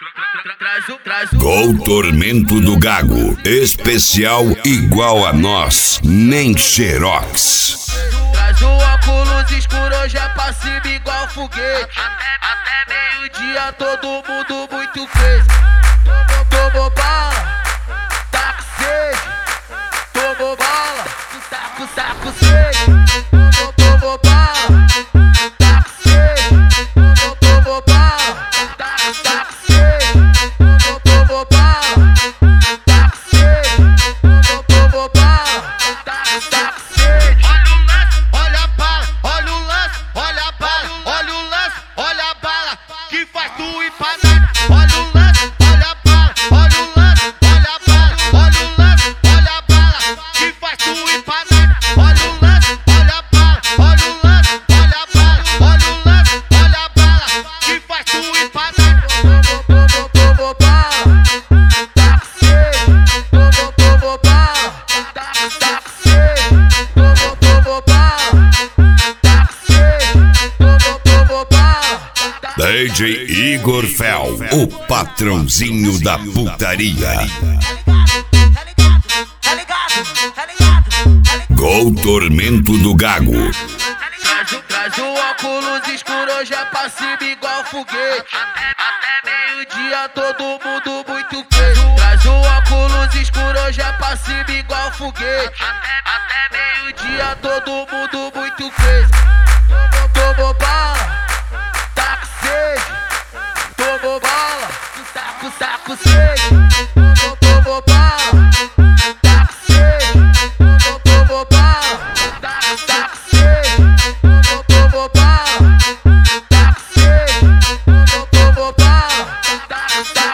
Gol Tormento do Gago, especial igual a nós, nem Xerox. Traz o óculos escuro, hoje é pra cima igual foguete. Até meio-dia todo mundo muito crazy. Tomou bala, tá com sede. Tomou bala, tá com sede. Tomou bala, tá com sede. Tomou bala, tá com sede. Tomou bala, tá com sede. Tomou bala, tá com sede. Olha a bala, olha o lance, olha a bala, olha o lance, olha a bala que faz tu ir pra nada. Olha o lance, olha a bala, olha o lance, olha a bala, olha o lance, olha a bala que faz tu ir pra nada. Olha o lance, olha a bala, olha o lance, olha a bala, olha o lance, olha a bala que faz tu ir pra nada. Tomou bala, tá com sede. Tomou bala, tá com sede. Tomou bala, tá com sede. Tomou bala. DJ Igor Fel, o patrãozinho da putaria. Gol Tormento do Gago. Traz o óculos escuro, hoje é pra cima igual foguete. Até meio-dia todo mundo muito crazy. Traz o óculos escuro, hoje é pra cima igual foguete. Até meio-dia todo mundo muito crazy. Tomou bala, tá com sede. Tomou bala, tá com sede. Tomou bala, tá com sede. Tomou bala, tá com sede. Tomou bala, tá com sede. Tomou bala, tá com sede.